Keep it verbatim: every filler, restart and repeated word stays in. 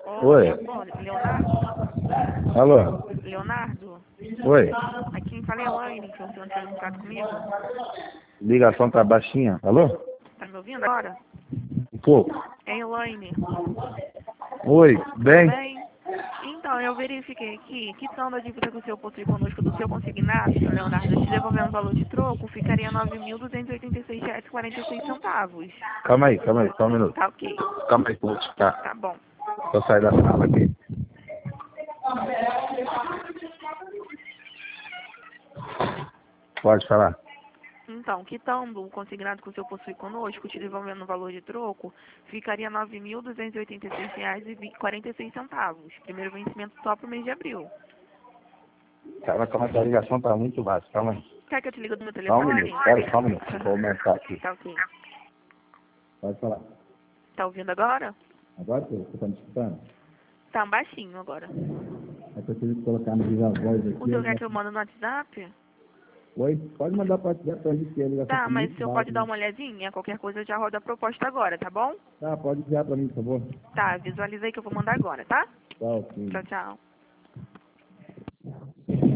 Oi. Leonardo? Alô? Leonardo? Oi. Aqui quem fala é a Elaine, que o senhor entrou em contato comigo. Ligação tá baixinha. Alô? Tá me ouvindo agora? Um pouco. É a Elaine. Oi, Tudo bem? bem? Então, eu verifiquei aqui, quitando a dívida que o senhor possui conosco do seu consignado, senhor Leonardo, te devolvendo o valor de troco, ficaria nove mil duzentos e oitenta e seis reais e quarenta e seis centavos. Calma aí, calma aí, só um minuto. Tá ok. Calma aí, vou tá. Tá bom. Vou sair da sala aqui. Pode falar. Então, quitando o consignado que o senhor possui conosco, te devolvendo o valor de troco, ficaria nove mil duzentos e oitenta e seis reais e quarenta e seis centavos. Primeiro vencimento só pro mês de abril. Calma, calma, que a ligação tá muito baixa. Calma aí. Quer que eu te ligue do meu Só um telefone? minuto, espera só um minuto. Vou aumentar aqui. Tá ok. Pode falar. Tá ouvindo agora? Agora você tá me escutando? Tá baixinho agora. É que eu tive que colocar no viva voz aqui. O senhor quer que eu mando no WhatsApp? Oi? Pode mandar para WhatsApp pra gente que a ligação Tá, tá mas o muito senhor baixa. pode dar uma olhadinha? Qualquer coisa eu já rodo a proposta agora, tá bom? Tá, pode enviar pra mim, por favor. Tá, visualiza aí que eu vou mandar agora, tá? Tchau, sim. Tchau, tchau.